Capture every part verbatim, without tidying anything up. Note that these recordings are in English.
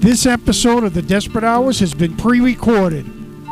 This episode of the Desperate Hours has been pre-recorded.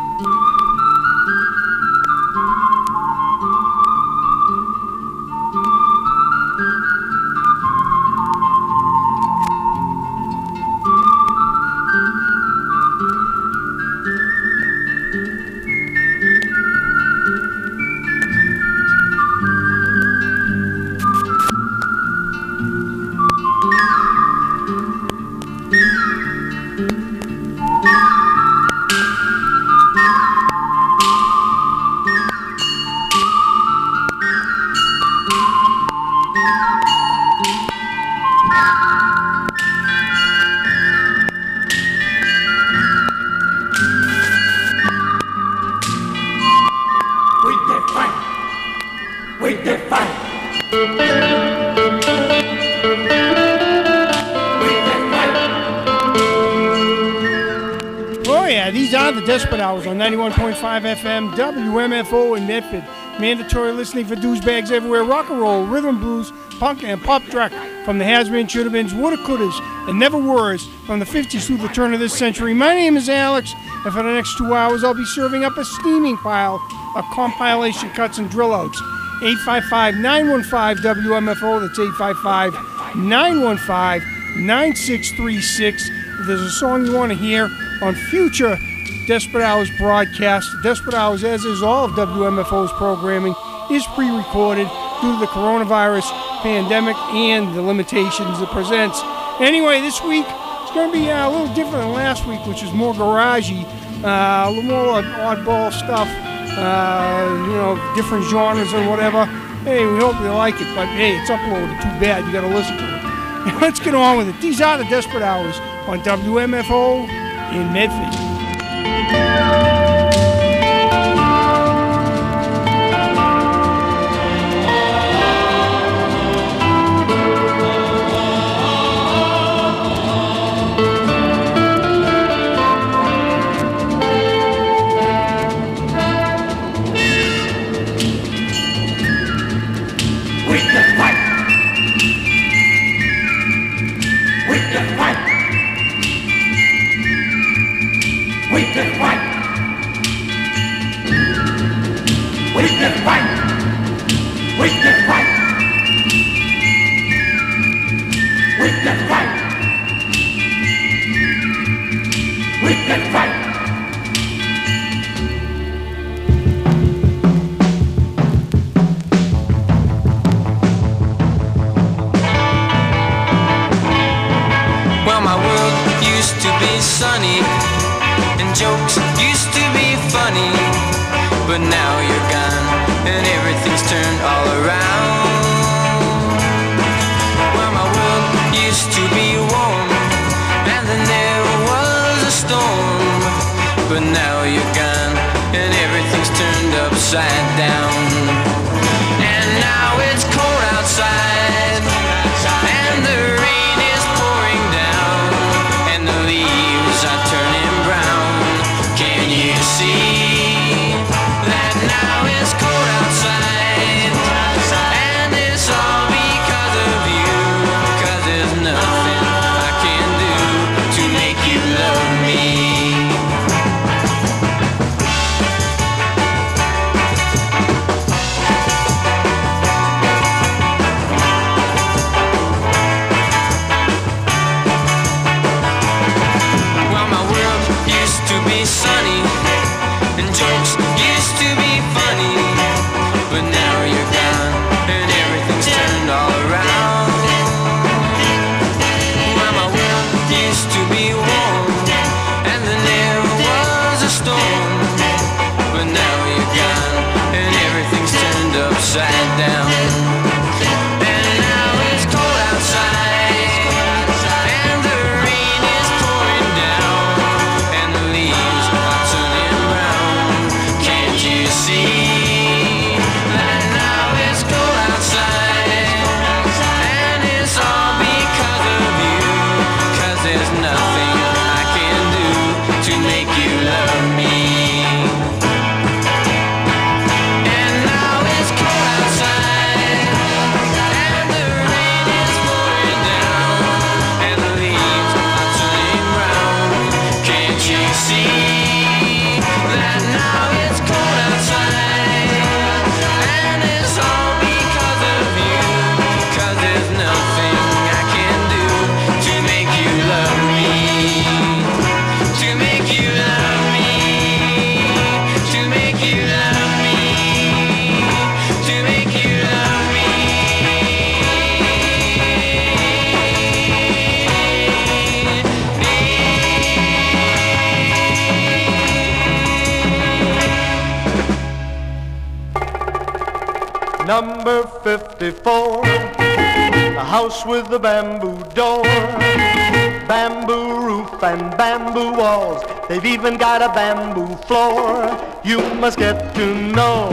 Desperate Hours on ninety-one point five F M, W M F O in Medford. Mandatory listening for douchebags everywhere. Rock and roll, rhythm blues, punk, and pop track from the has-been, should-have-beens, woulda-couldas, and never-weres from the fifties through the turn of this century. My name is Alex, and for the next two hours, I'll be serving up a steaming pile of compilation cuts and drill-outs. eight five five, nine one five, W M F O. That's eight five five, nine one five, nine six three six. If there's a song you want to hear on future Desperate Hours broadcast, Desperate Hours, as is all of W M F O's programming, is pre-recorded due to the coronavirus pandemic and the limitations it presents. Anyway, this week it's going to be uh, a little different than last week, which is more garagey, uh, a little more oddball stuff, uh, you know, different genres and whatever. Hey, we hope you like it, but hey, it's uploaded. Too bad, you got to listen to it. Let's get on with it. These are the Desperate Hours on W M F O in Medford. Me. Number fifty-four, the house with the bamboo door, bamboo roof and bamboo walls. They've even got a bamboo floor. You must get to know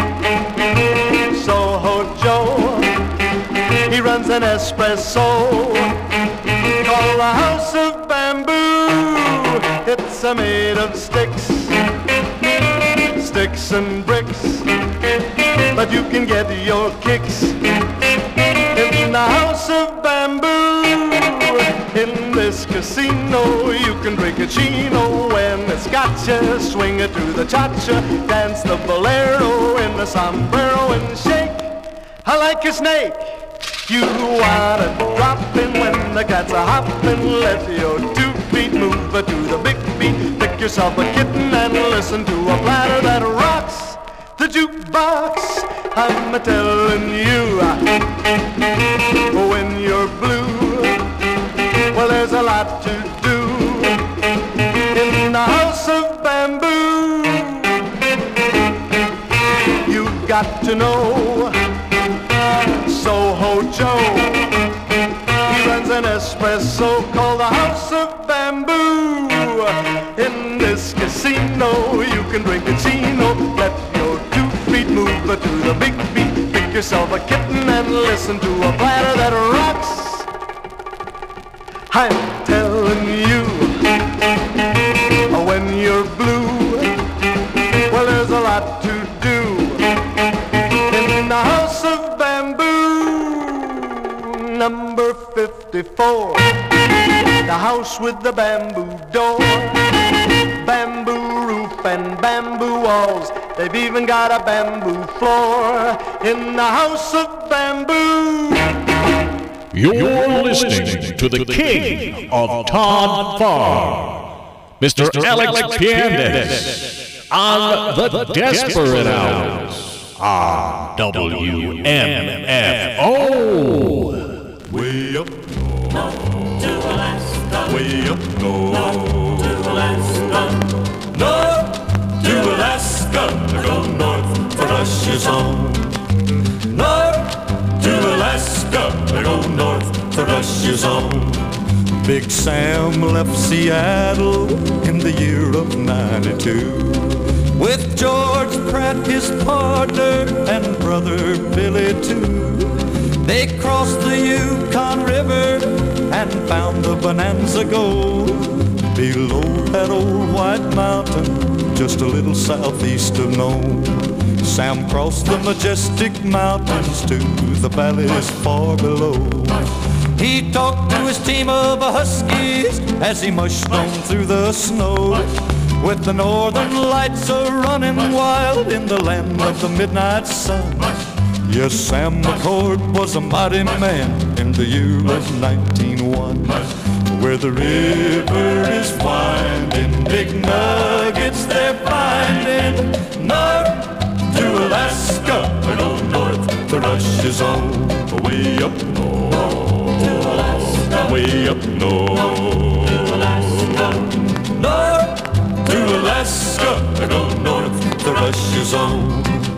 Soho Joe. He runs an espresso called the House of Bamboo. It's a made of sticks, sticks and bricks, but you can get your kicks in the House of Bamboo. In this casino you can drink a chino when it's gotcha, swing it to the cha-cha, dance the bolero in the sombrero and shake I like a snake. You wanna drop in when the cats are hopping, let your two feet move to the big beat. Pick yourself a kitten and listen to a platter that rocks the jukebox. I'm a-telling you, when you're blue, well, there's a lot to do in the House of Bamboo. You've got to know Soho Joe. He runs an espresso called the House of Bamboo. In this casino you can drink a chino, let your two feet move to the big beat. Pick yourself a kitten and listen to a platter that rocks. I'm telling you, when you're blue, well, there's a lot to do in the House of Bamboo. Number fifty-four, the house with the bamboo door, bamboo roof and bamboo walls. They've even got a bamboo floor in the House of Bamboo. You're, You're listening to the king of Todd Farr, Mister Alex Piandes, on the Desperate Hours on W M F O. Way up north to Alaska, way up north to Alaska, north to Alaska, go north for Russia's home. North to Alaska, go north for Russia's home. Big Sam left Seattle in the year of ninety-two with George Pratt, his partner, and brother Billy too. They crossed the Yukon River and found the Bonanza Gold below that old white mountain, just a little southeast of Nome. Sam crossed the majestic mountains to the valleys far below. He talked to his team of Huskies as he mushed on through the snow, with the northern lights a-running wild in the land of the midnight sun. Yes, Sam McCord was a mighty man in the year of nineteen oh one, where the river is winding, big nuggets they're finding. North to Alaska, go north to Russia's own. Way up north to Alaska, way up north to Alaska. North to Alaska, go north to Russia's own.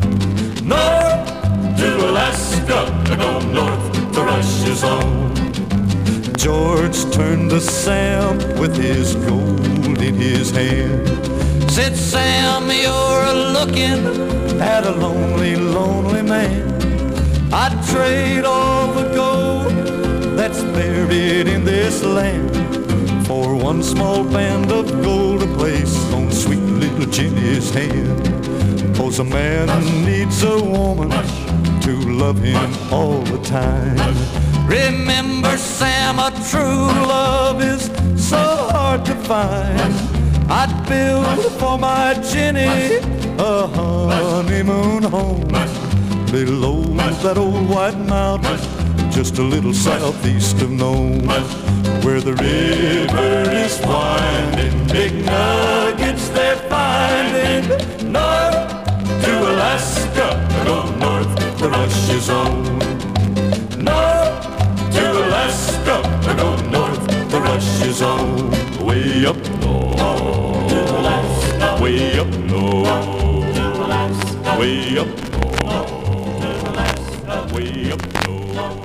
North to Alaska, go north to Russia's own. George turned to Sam with his gold in his hand. Said, Sam, you're a-looking at a lonely, lonely man. I'd trade all the gold that's buried in this land for one small band of gold to place on sweet little Jenny's hand. 'Cause a man needs a woman to love him all the time. Remember, Sam, a true love is so hard to find. I'd build for my Jenny a honeymoon home below that old white mountain, just a little southeast of Nome, where the river is winding, big nuggets they're finding. North to Alaska, go north to Russia's own. North to Alaska, go north to Russia's own. Way up north to Alaska, way up north to Alaska, way up north to Alaska. way up north.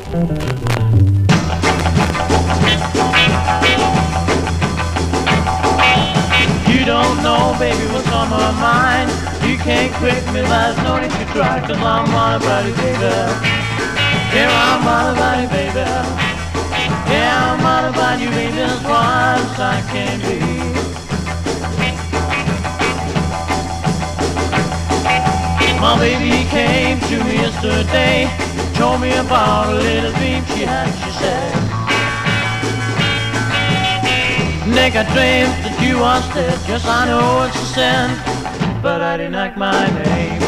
You don't know, baby, what's on my mind. You can't quit me, there's no need to try, cause I'm on about it, baby. Yeah, I'm on about it, baby. Yeah, I'm on about you, baby, as wild as I can be. My baby came to me yesterday, told me about a little dream she had, she said. Nick, I dreamed that you was dead. Yes, I know it's a sin, but I didn't like my name.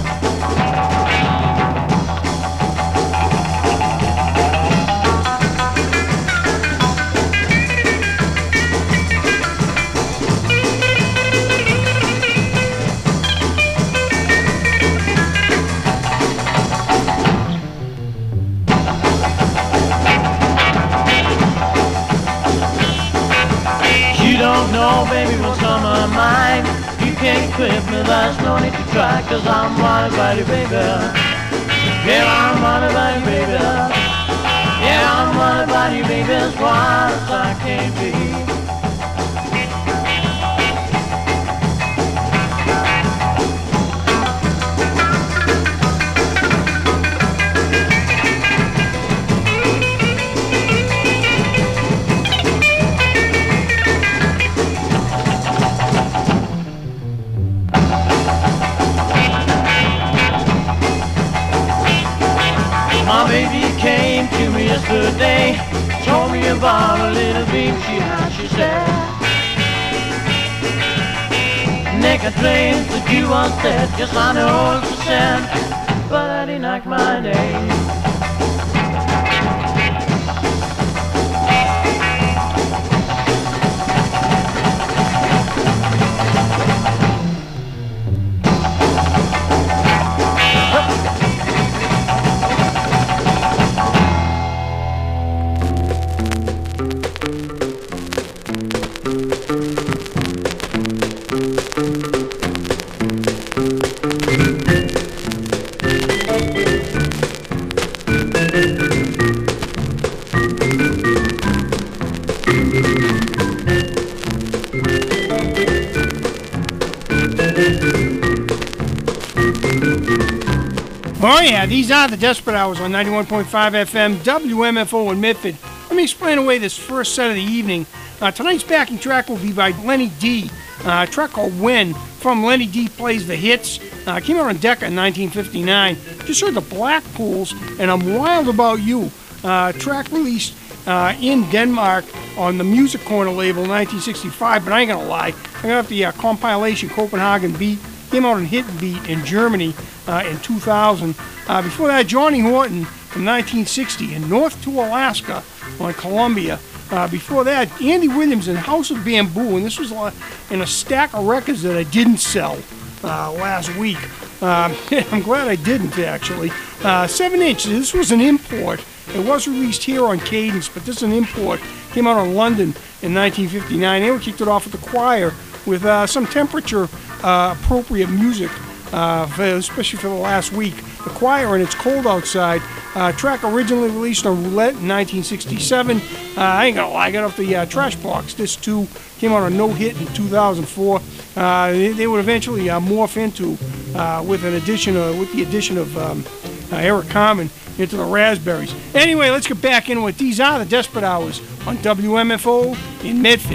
Don't know, baby, what's on my mind. You can't quit me, there's no need to try, cause I'm wild about you, baby. Yeah, I'm wild about you, baby. Yeah, I'm wild about you, baby, as wild as I can be. My baby came to me yesterday, told me about a little dream she had, she said. Nick, I dreamed that you was dead. Yes, I know it's a sin, but I didn't like my name. Oh yeah, these are the Desperate Hours on ninety-one point five F M, W M F O in Medford. Let me explain away this first set of the evening. Uh, tonight's backing track will be by Lenny D, uh, a track called When, from Lenny D Plays the Hits. Uh, came out on Decca in nineteen fifty-nine. Just heard the Blackpools and I'm Wild About You, uh, track released uh, in Denmark on the Music Corner label in nineteen sixty-five, but I ain't gonna lie, I got the uh, compilation Copenhagen Beat. Came out on Hit and Beat in Germany uh, in two thousand. Uh, before that, Johnny Horton from nineteen sixty in North to Alaska on Columbia. Uh, before that, Andy Williams in House of Bamboo, and this was uh, in a stack of records that I didn't sell uh, last week. Uh, I'm glad I didn't, actually. Uh, seven inch, this was an import. It was released here on Cadence, but this is an import. Came out on London in nineteen fifty-nine. They were kicked it off at the Choir with uh, some temperature uh, appropriate music, uh, for, especially for the last week. The Choir and It's Cold Outside, uh, track originally released on Roulette in nineteen sixty-seven. Uh, I ain't gonna lie, I got off the uh, trash box. This too came out on No Hit in two thousand four. Uh, they, they would eventually uh, morph into uh, with an addition, uh, with the addition of um, uh, Eric Carmen into the Raspberries. Anyway, let's get back into it. These are the Desperate Hours on W M F O in Medford.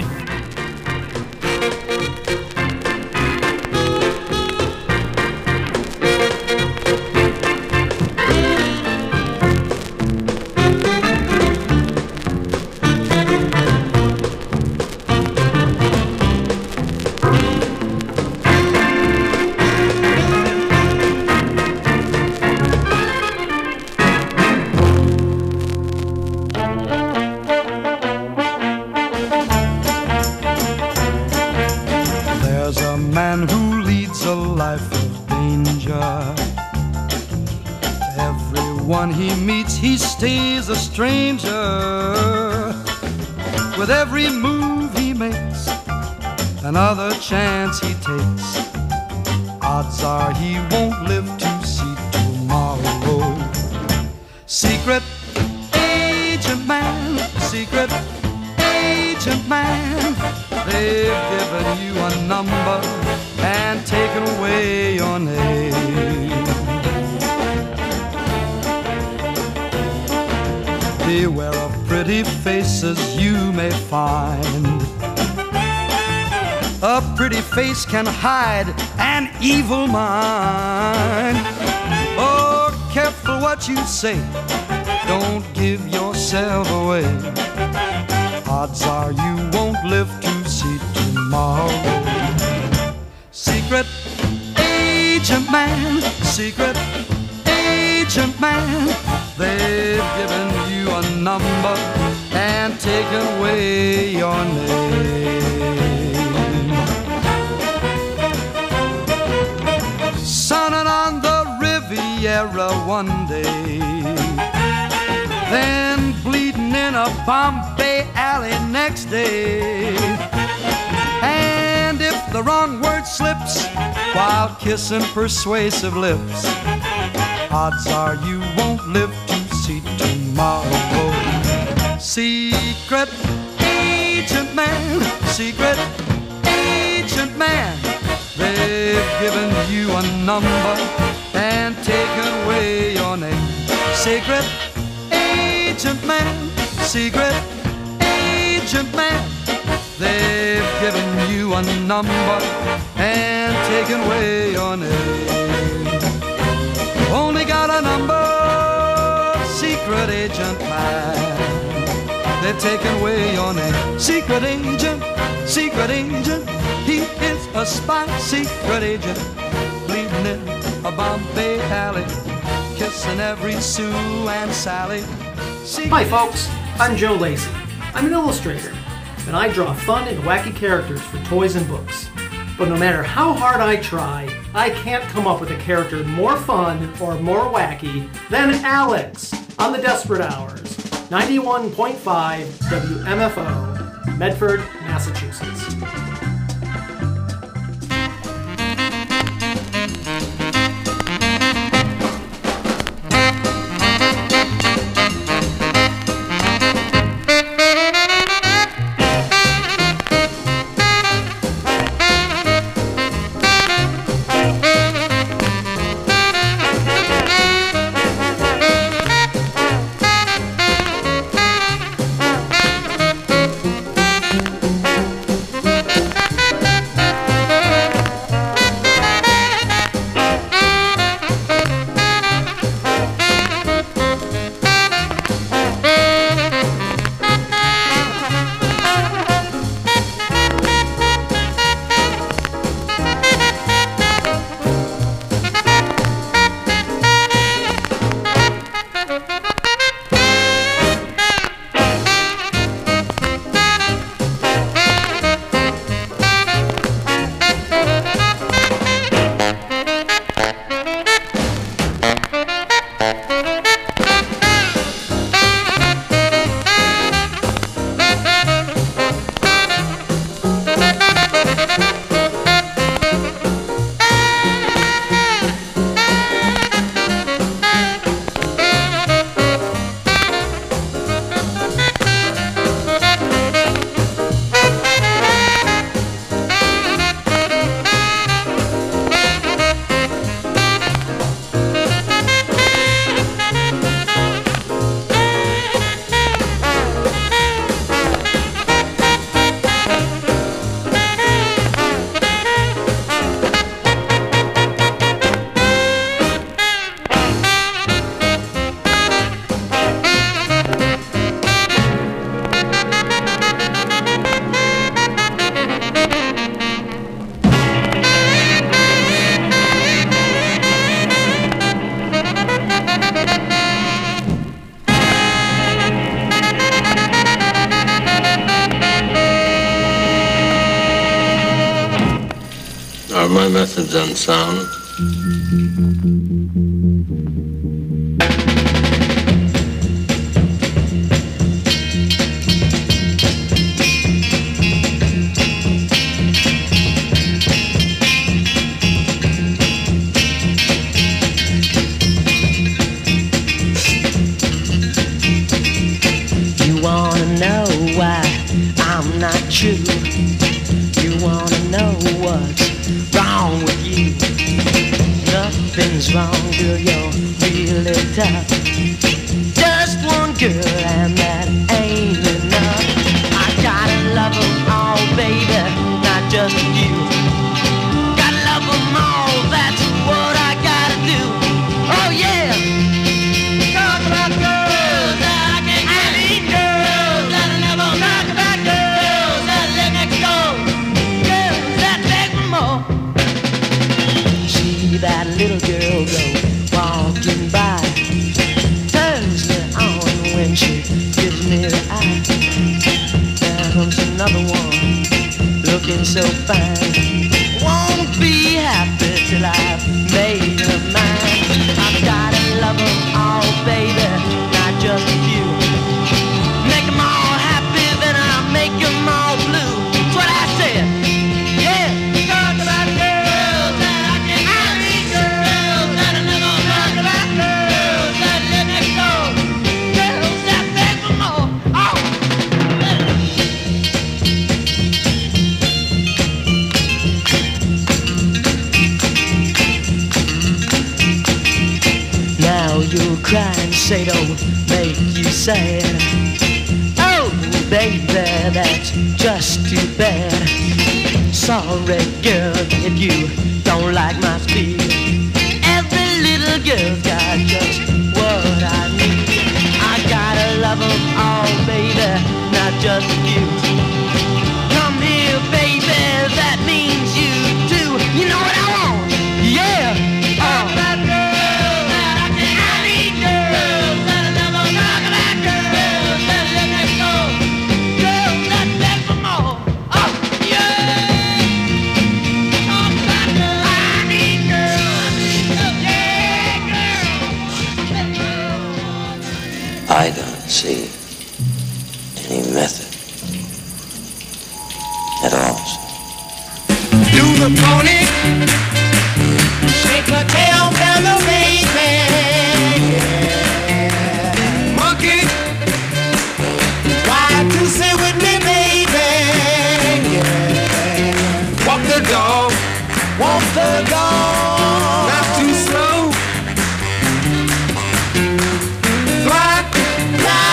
Stays a stranger with every move he makes, another chance he takes. Odds are he won't live to see tomorrow. secret agent man. They've given you a number and taken away your name. Beware of pretty faces you may find. A pretty face can hide an evil mind. Oh, careful what you say, don't give yourself away. Odds are you won't live to see tomorrow. Secret agent man, secret agent man. They've given you a number and taken away your name. Sunning on the Riviera one day, then bleeding in a Bombay alley next day. And if the wrong word slips while kissing persuasive lips, odds are you won't live to see tomorrow. Secret agent man, secret agent man. They've given you a number and taken away your name. Secret agent man, secret agent man. They've given you a number and taken away your name. Only got a number, secret agent man. They've taken away your name. Secret agent, secret agent. He is a spy, secret agent. Bleeding in a Bombay alley, kissing every Sue and Sally. Secret Hi folks, I'm Joe Lacey. I'm an illustrator, and I draw fun and wacky characters for toys and books. But no matter how hard I try, I can't come up with a character more fun or more wacky than Alex on the Desperate Hours, ninety-one point five W M F O, Medford, Massachusetts. Are my methods unsound? You wanna not true. You wanna know what's wrong with you. Nothing's wrong, girl, you're really tough. Just one girl and that ain't enough. I gotta love them all, baby, not just you. Gotta love them all, that's what I gotta do. Oh yeah! Talk about girls that I can get. I need girls that I never talk about. Girls that live next door. Girls that beg for more. See that little girl go walking by. Turns me on when she gives me the eye. There comes another one looking so fine. Won't be happy till I've made her mine. I've gotta love them all, baby, not just a few. Make them all happy, then I'll make them all blue. That's what I said. Yeah. Talk about girls that I can have. Girls that I never talk about. Girls that live next door. Girls that beg for more. Oh. Now you'll cry and say don't make you sad. Oh, baby, that's just too bad. Sorry, girl, if you don't like my speed. Every little girl's got just what I need. I gotta love them all, baby, not just you. Come here, baby, that means you too. You know what I want? Yeah. Oh. That girl that I can have. Girls that I never talk about. Girls that live next door. Girls that beg for more. Oh, yeah. Talk about girls. I need girls. Yeah, girls. I don't see any method at all. Do the pony shake her tail, fellow baby? Yeah. Monkey, why to sit with me, baby? Yeah. Walk the dog, walk the dog, not too slow. Fly, fly.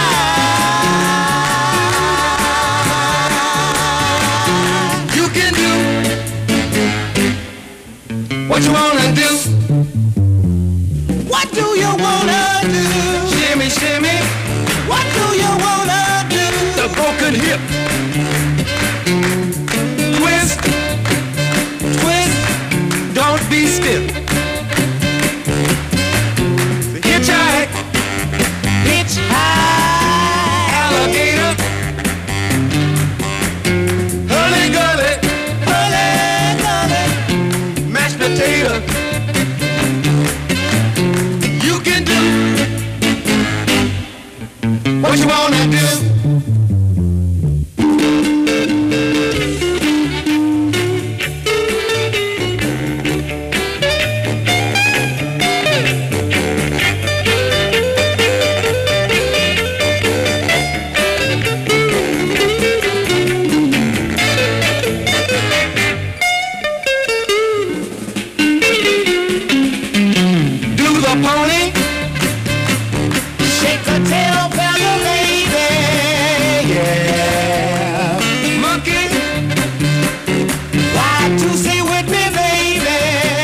You can do what you wanna do. What do you wanna do? Shimmy, shimmy. What do you wanna do? The broken hip. Twist, twist. Don't be stiff. Hitchhike, hitchhike. Alligator. Hurly gully, hurly gully. Mashed potato. You can do what you wanna do. Do the pony shake the tail, fellow baby? Yeah. Monkey, why to stay with me, baby?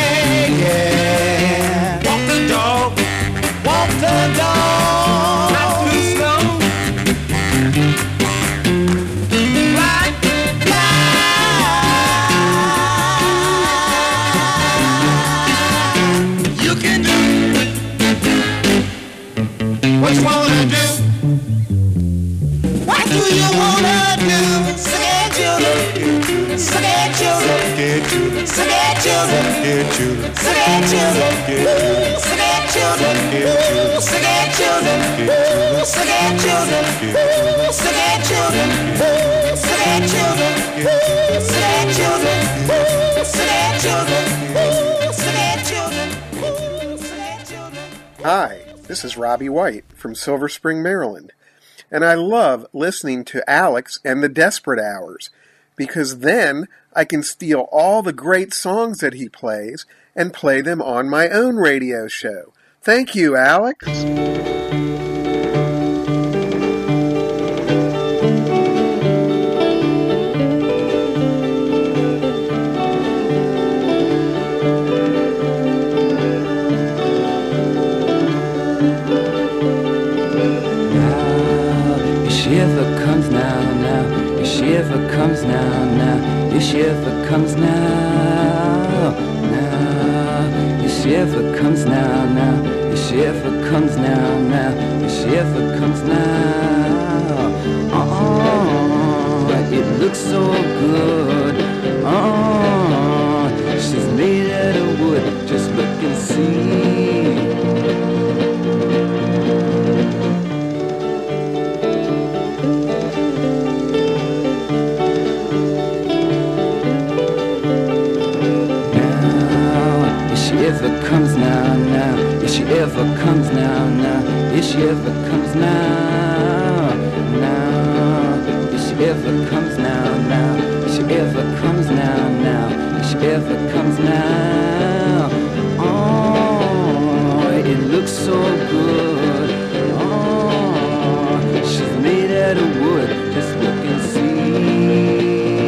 Yeah. Walk the dog, walk the dog, not too slow. Fly, fly. You can do what you wanna do. What do you wanna do? Scared children, scared children, scared children, scared children, scared children, scared children, scared children, scared children, scared children, scared children, scared children, scared children, scared children, scared children. Hi, this is Robbie White from Silver Spring, Maryland, And I love listening to Alex and the Desperate Hours, because then I can steal all the great songs that he plays and play them on my own radio show. Thank you, Alex. Shiver comes now, now, your shiver comes now, now, your shiver comes now, now, your shiver comes now, now, your shiver comes now. Oh, it looks so good. Oh, she's made out of wood. Just look and see. Ever comes now, now, if she ever comes now, now, if she ever comes now, now, if she ever comes now, now, if she ever comes now, now, if she ever comes now, oh, it looks so good, oh, she's made out of wood, just look and see.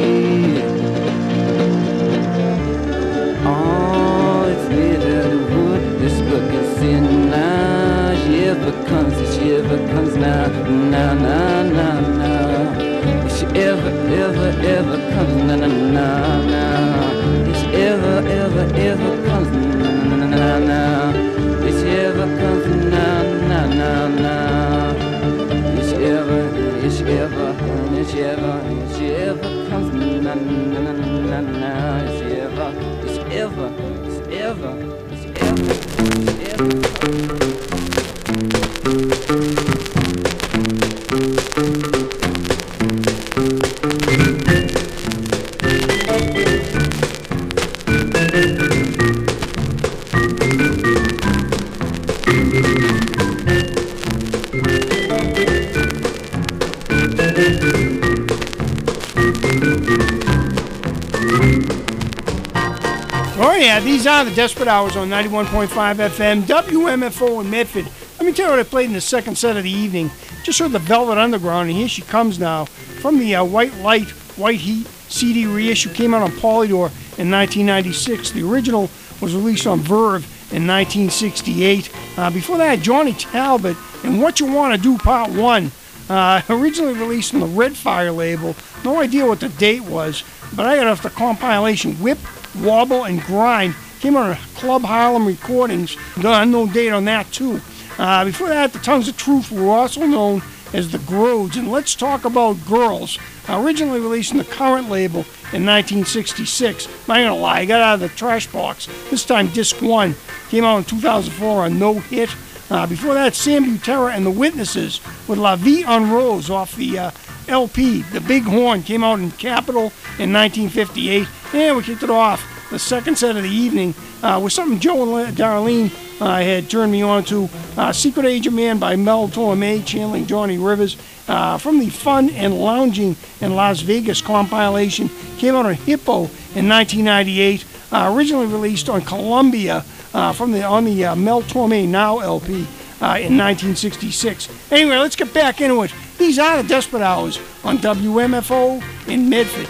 She ever comes now, now, now, now, now. If she ever, ever, ever comes now, now, now, now. If she ever, ever, ever comes now, now, now, now. If she ever comes now, now, now, now. If she ever, if she ever, if she ever, if she ever comes now, now, now, now. If she ever, if she ever, if she ever, if she ever, if she ever. Oh yeah, these are the Desperate Hours on ninety-one point five F M, W M F O in Medford. Let me tell you what I played in the second set of the evening. Just heard the Velvet Underground, and here she comes now from the uh, White Light, White Heat C D reissue. Came out on Polydor in nineteen ninety-six. The original was released on Verve in nineteen sixty-eight. Uh, before that, Johnny Talbot and What You Want to Do Part one. Uh, originally released on the Red Fire label. No idea what the date was, but I got off the compilation Whip, Wobble, and Grind. Came out on Club Harlem Recordings. No date on that, too. Uh, before that, the Tongues of Truth were also known as the Grodes. And let's talk about Girls. Uh, originally released on the Current label in nineteen sixty-six. I'm not going to lie, I got out of the trash box. This time, disc one. Came out in two thousand four on No Hit. Uh, before that, Sam Butera and the Witnesses with La Vie en Rose off the uh, L P. The Big Horn came out in Capitol in nineteen fifty-eight. And we kicked it off the second set of the evening uh, with something Joe and Darlene uh, had turned me on to. Uh, Secret Agent Man by Mel Torme, channeling Johnny Rivers. Uh, from the Fun and Lounging in Las Vegas compilation. Came out on Hippo in nineteen ninety-eight. Uh, originally released on Columbia uh, from the on the uh, Mel Torme Now L P uh, in nineteen sixty-six. Anyway, let's get back into it. These are the Desperate Hours on W M F O in Medford.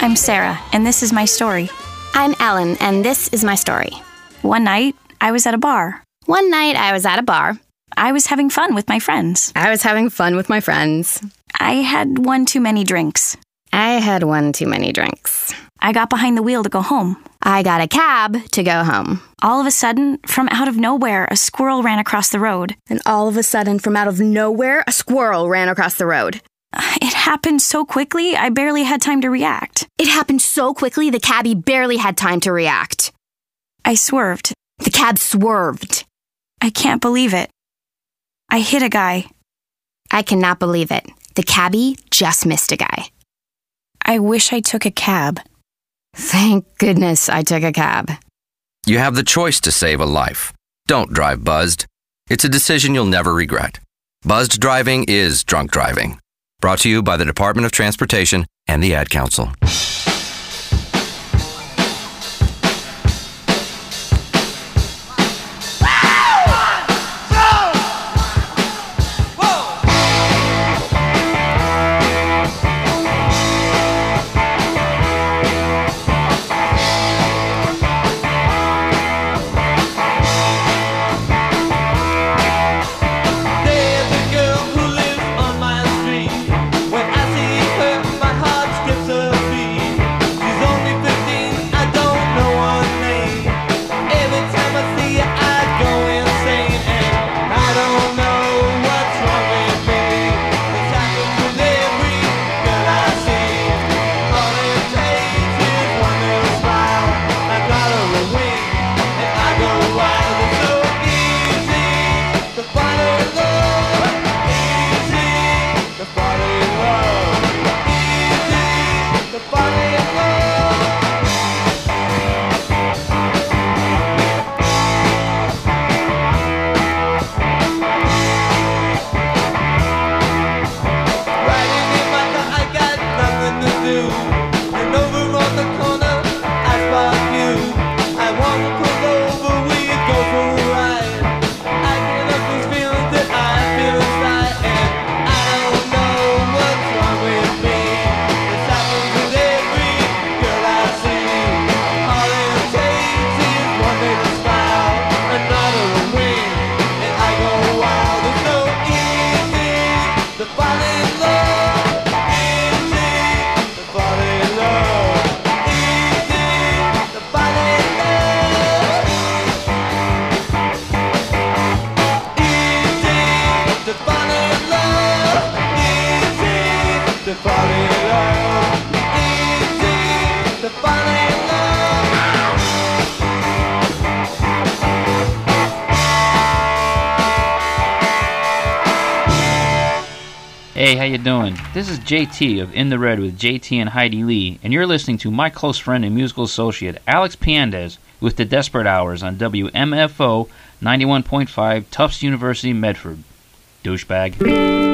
I'm Sarah, and this is my story. I'm Ellen, and this is my story. One night, I was at a bar. One night, I was at a bar. I was having fun with my friends. I was having fun with my friends. I had one too many drinks. I had one too many drinks. I got behind the wheel to go home. I got a cab to go home. All of a sudden, from out of nowhere, a squirrel ran across the road. And all of a sudden, from out of nowhere, a squirrel ran across the road. It happened so quickly, I barely had time to react. It happened so quickly, the cabbie barely had time to react. I swerved. The cab swerved. I can't believe it. I hit a guy. I cannot believe it. The cabbie just missed a guy. I wish I took a cab. Thank goodness I took a cab. You have the choice to save a life. Don't drive buzzed. It's a decision you'll never regret. Buzzed driving is drunk driving. Brought to you by the Department of Transportation and the Ad Council. Hey, how you doing? This is J T of In the Red with J T and Heidi Lee, and you're listening to my close friend and musical associate, Alex Piandez, with the Desperate Hours on W M F O ninety-one point five, Tufts University, Medford. Douchebag.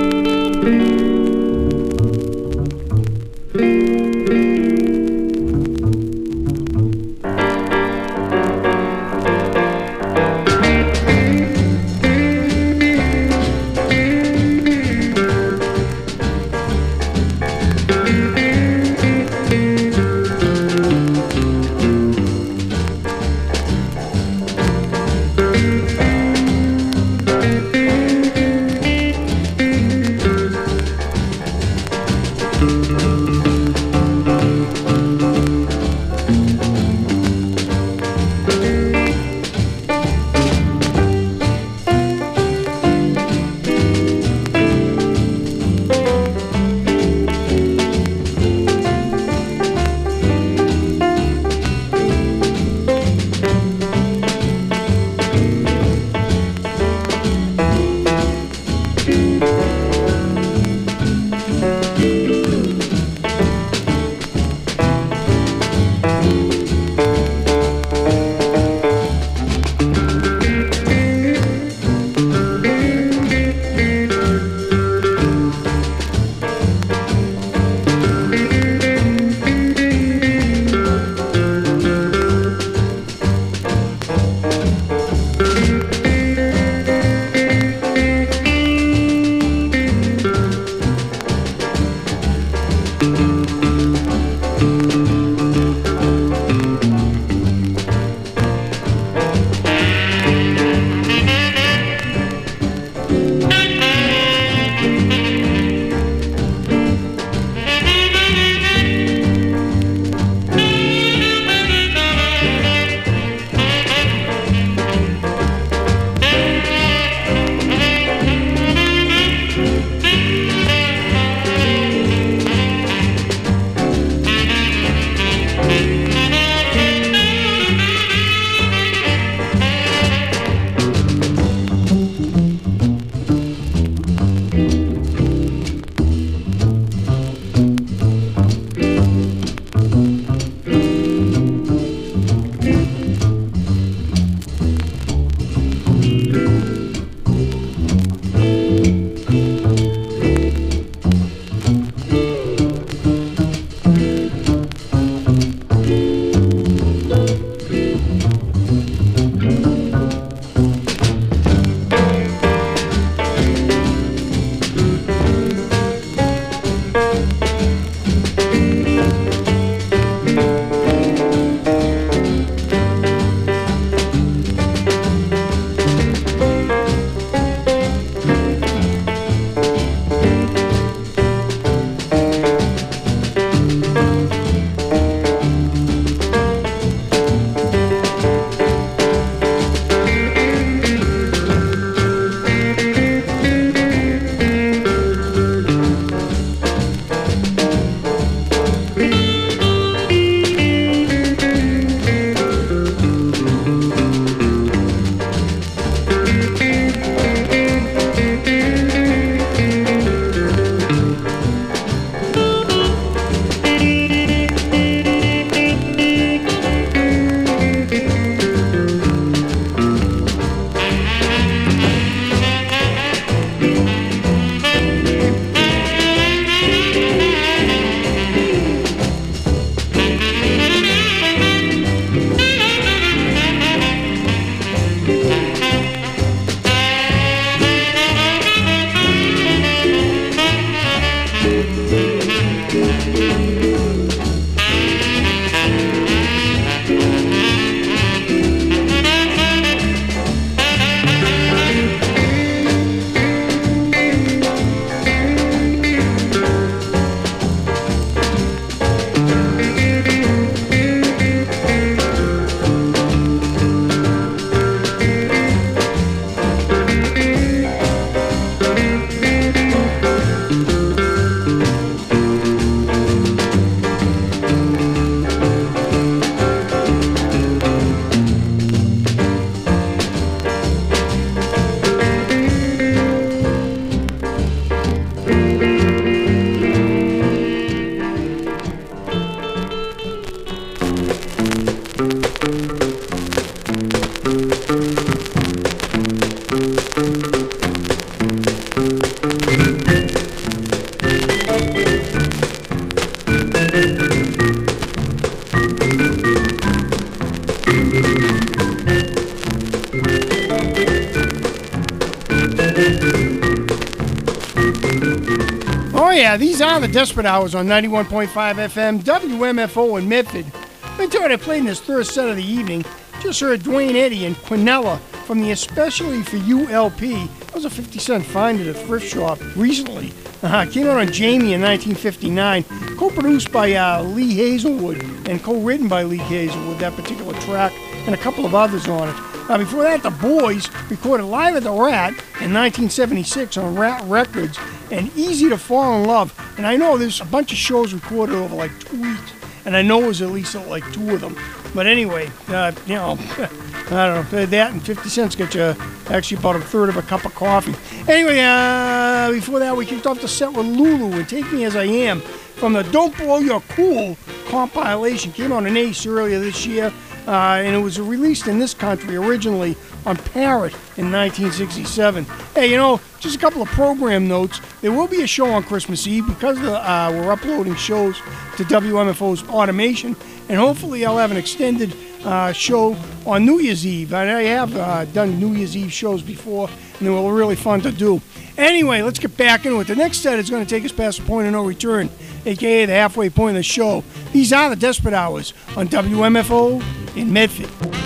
Oh yeah, these are the Desperate Hours on ninety-one point five F M, W M F O in Medford. Until I played in this third set of the evening, just heard Dwayne Eddy and Quinella from the Especially For You L P. That was a fifty cent find at a thrift shop recently. Uh, came out on Jamie in nineteen fifty-nine, co-produced by uh, Lee Hazelwood and co-written by Lee Hazelwood, that particular track, and a couple of others on it. Uh, before that, the Boys recorded Live at the Rat in nineteen seventy-six on Rat Records, and Easy to Fall in Love. And I know there's a bunch of shows recorded over like two weeks, and I know it was at least like two of them. But anyway, uh, you know, I don't know, that and fifty cents get you actually about a third of a cup of coffee. Anyway, uh, before that, we kicked off the set with Lulu and Take Me As I Am from the Don't Blow Your Cool compilation. Came out in Ace earlier this year. Uh, and it was released in this country originally on Parrot in nineteen sixty-seven. Hey, you know, just a couple of program notes. There will be a show on Christmas Eve because the, uh, we're uploading shows to W M F O's Automation, and hopefully I'll have an extended uh, show on New Year's Eve. And I have uh, done New Year's Eve shows before, and they were really fun to do. Anyway, let's get back into it. The next set is going to take us past the point of no return, a k a the halfway point of the show. These are the Desperate Hours on W M F O in Medford.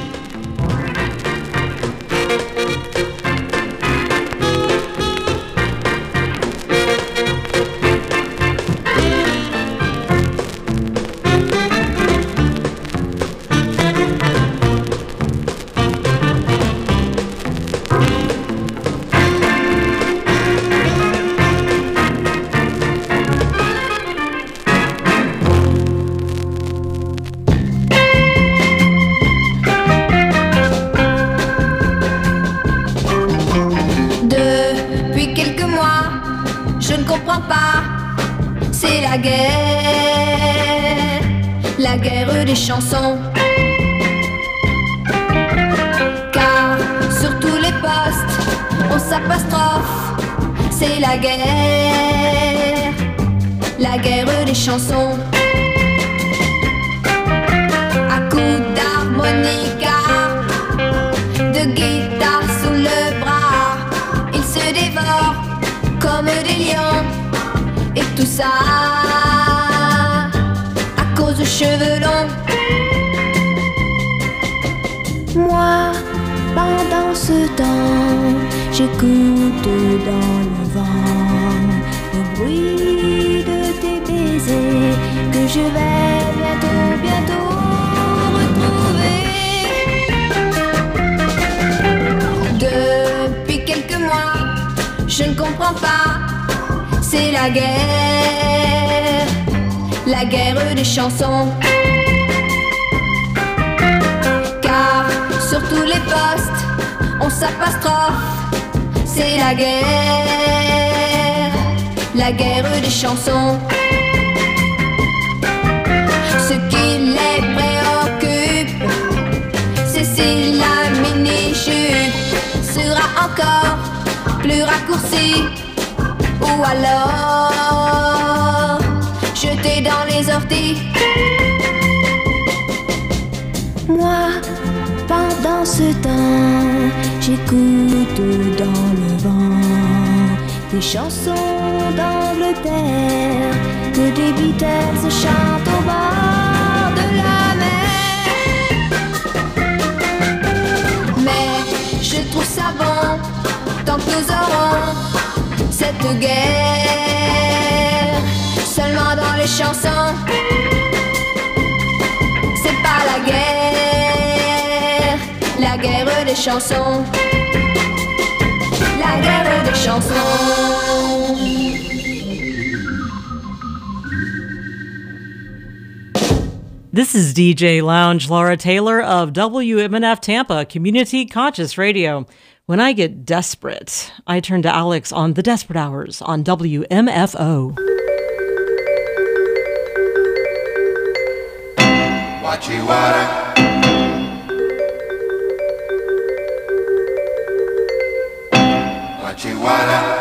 Chansons, car sur tous les postes on s'apostrophe, c'est la guerre, la guerre des chansons. À coups d'harmonica, de guitare sous le bras, ils se dévorent comme des lions, et tout ça à cause de cheveux longs. Moi, pendant ce temps, j'écoute dans le vent le bruit de tes baisers que je vais bientôt, bientôt retrouver. Depuis quelques mois, je ne comprends pas, c'est la guerre, la guerre des chansons. Sur tous les postes, on s'apostrophe, c'est la guerre, la guerre des chansons. Ce qui les préoccupe, c'est si la mini-jupe sera encore plus raccourcie, ou alors jetée dans les orties. Moi, pendant ce temps, j'écoute dans le vent des chansons d'Angleterre que des Beatles chantent au bord de la mer. Mais je trouve ça bon tant que nous aurons cette guerre seulement dans les chansons. C'est pas la guerre, la guerre des chansons, la guerre des chansons. This is D J Lounge Laura Taylor of W M N F Tampa, Community Conscious Radio. When I get desperate, I turn to Alex on The Desperate Hours on W M F O. Watchy water. Watchy water.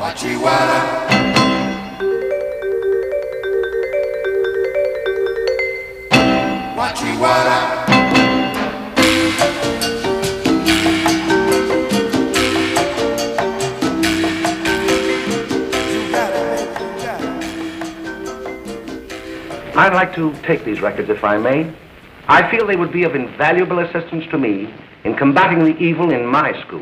I'd like to take these records, if I may. I feel they would be of invaluable assistance to me in combating the evil in my school.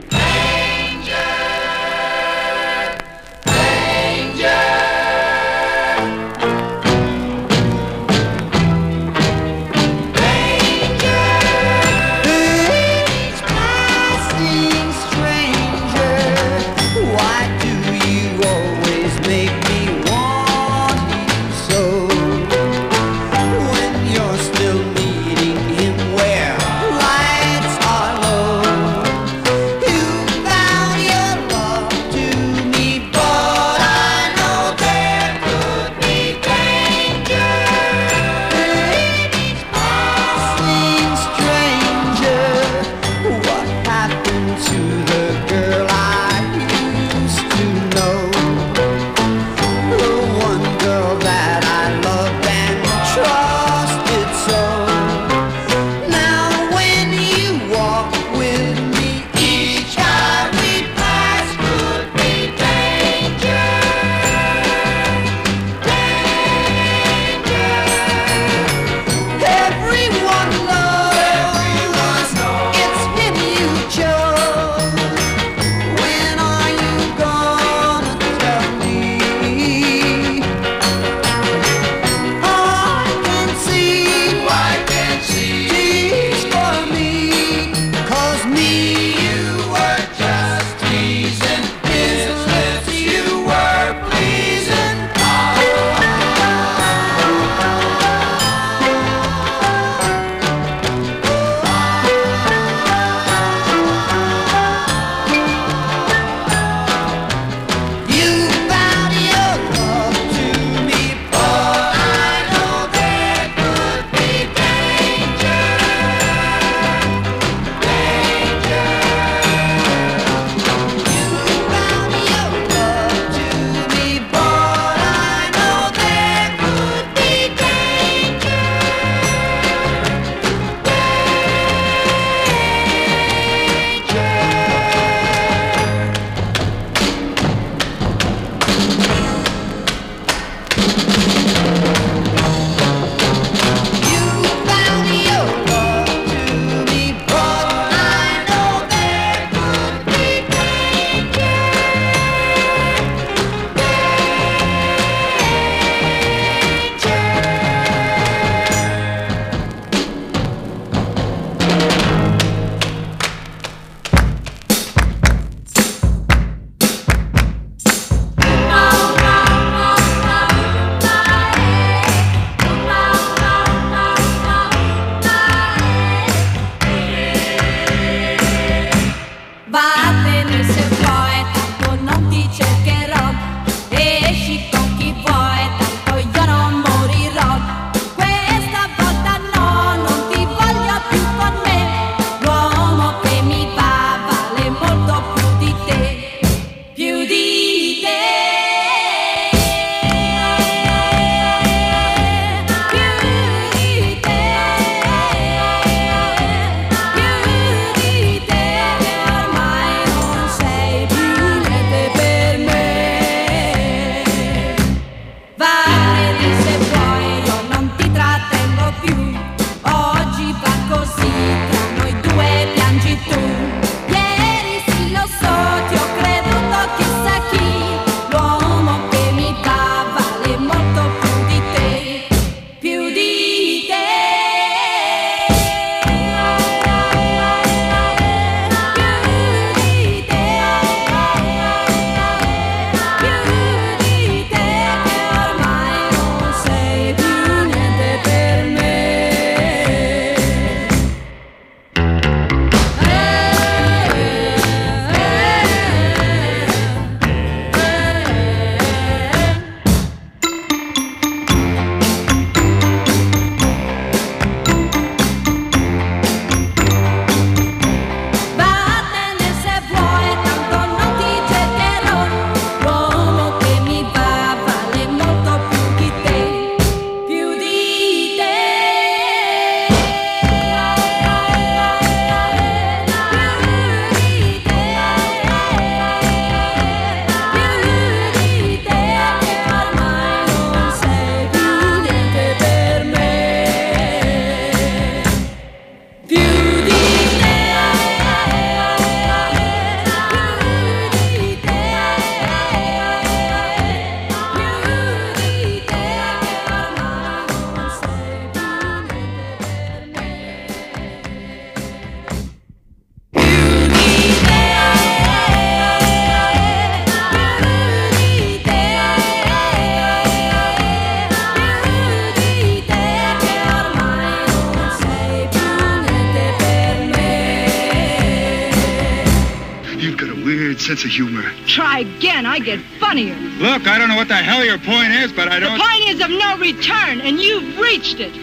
sense of humor. Try again, I get funnier. Look, I don't know what the hell your point is, but I don't... The point is of no return, and you've reached it.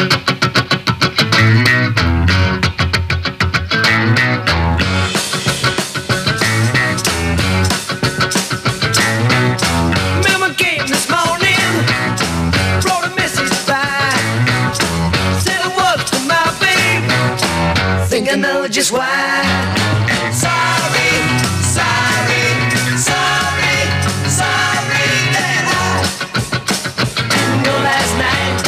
Mama came this morning, brought a message back. Said it was for my babe. Think I know just why. Sorry, sorry, sorry, sorry that I didn't go last night.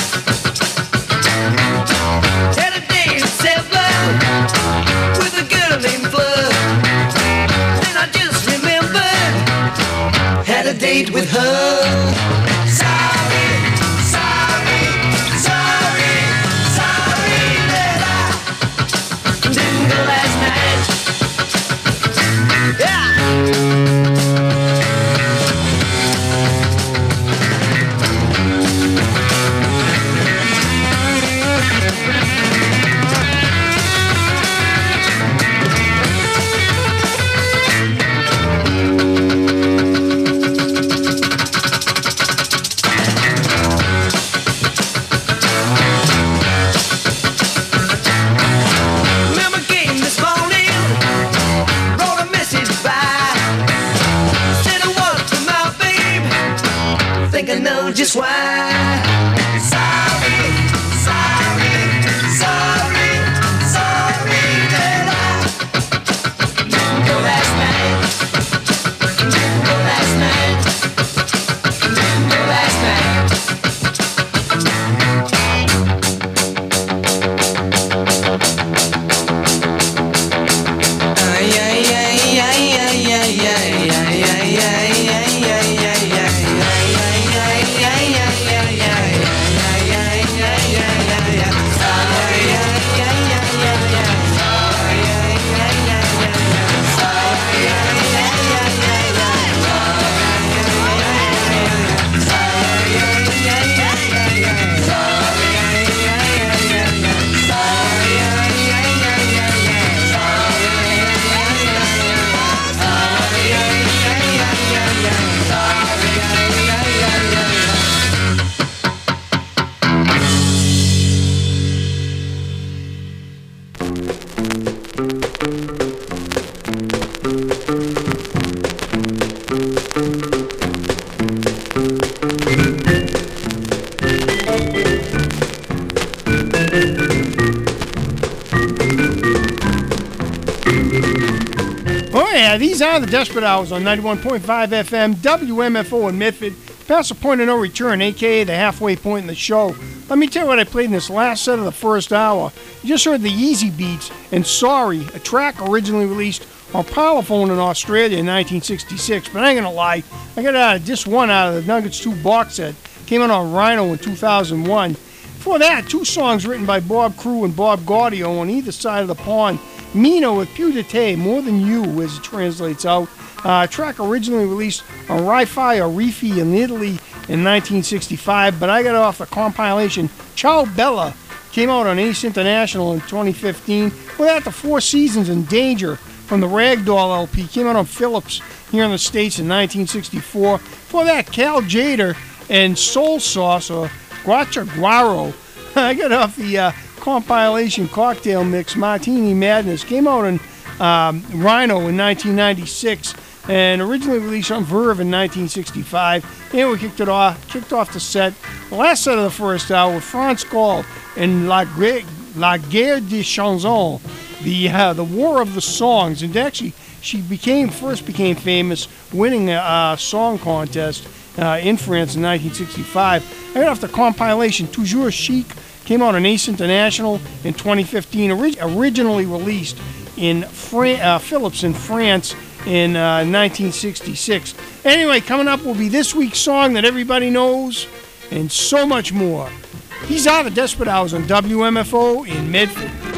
Had a date at seven with a girl named Flood. Then I just remembered, had a date with her. Sorry, sorry, sorry, sorry that I didn't go last night. Yeah. Mama came this morning, wrote a message back. Said it was for my babe. Think I know just why. Sorry, sorry, sorry, sorry that I didn't go last night. Didn't go last night. Didn't go last night. Oh yeah, these are the Desperate Hours on ninety-one point five F M, W M F O in Medford. Past the point of no return, a k a the halfway point in the show. Let me tell you what I played in this last set of the first hour. You just heard the Easy Beats and Sorry, a track originally released on Parlophone in Australia in nineteen sixty-six. But I ain't gonna lie, I got out of this one out of the Nuggets two box set. Came out on Rhino in two thousand one. Before that, two songs written by Bob Crew and Bob Gaudio on either side of the pond. Mino with Più di Te, More Than You, as it translates out. Uh, a track originally released on Ri-Fi or Rifi in Italy in nineteen sixty-five, but I got it off the compilation Ciao Bella. Came out on Ace International in twenty fifteen. With that, the Four Seasons in Danger from the Ragdoll L P. Came out on Philips here in the States in nineteen sixty-four. Before that, Cal Jader and Soul Sauce, or Guacha Guaro. I got off the uh, compilation cocktail mix Martini Madness. Came out on um, Rhino in nineteen ninety-six and originally released on Verve in nineteen sixty-five. And we kicked it off, kicked off the set, the last set of the first hour with France Gall and La, Gue- La Guerre des Chansons, the uh, the War of the Songs. And actually, she became first became famous winning a uh, song contest uh, in France in nineteen sixty-five. I got off the compilation Toujours Chic. Came out on Ace International in twenty fifteen, orig- originally released in Fran- uh, Philips in France in uh, nineteen sixty-six. Anyway, coming up will be this week's song that everybody knows and so much more. These are the Desperate Hours on W M F O in Medford.